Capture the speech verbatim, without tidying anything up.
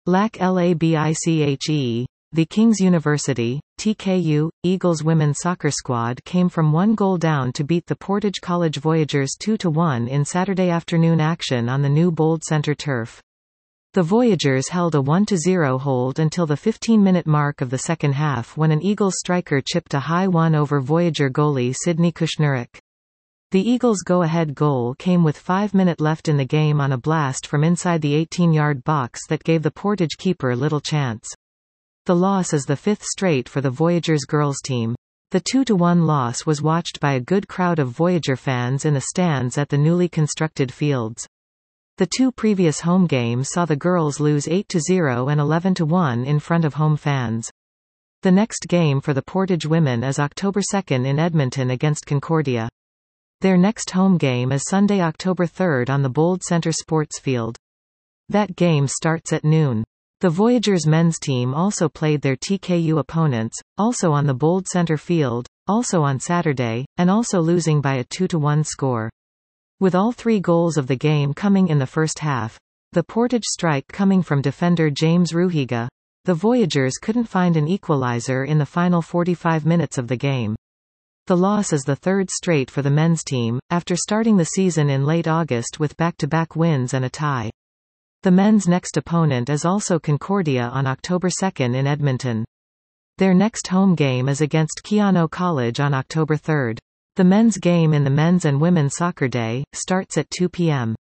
LACBICHE. The King's University, T K U, Eagles women's soccer squad came from one goal down to beat the Portage College Voyagers two to one in Saturday afternoon action on the new Bold Center turf. The Voyagers held a one to zero hold until the fifteen-minute mark of the second half when an Eagles striker chipped a high one over Voyager goalie Sydney Kushnurek. The Eagles' go-ahead goal came with five minutes left in the game on a blast from inside the eighteen-yard box that gave the Portage keeper little chance. The loss is the fifth straight for the Voyagers girls team. The two to one loss was watched by a good crowd of Voyager fans in the stands at the newly constructed fields. The two previous home games saw the girls lose eight to zero and eleven to one in front of home fans. The next game for the Portage women is October second in Edmonton against Concordia. Their next home game is Sunday, October third on the Bold Center Sports Field. That game starts at noon. The Voyagers men's team also played their T K U opponents, also on the Bold Center Field, also on Saturday, and also losing by a two to one score. With all three goals of the game coming in the first half, the Portage strike coming from defender James Ruhiga, the Voyagers couldn't find an equalizer in the final forty-five minutes of the game. The loss is the third straight for the men's team, after starting the season in late August with back-to-back wins and a tie. The men's next opponent is also Concordia on October second in Edmonton. Their next home game is against Keano College on October third. The men's game in the Men's and Women's Soccer Day starts at two p m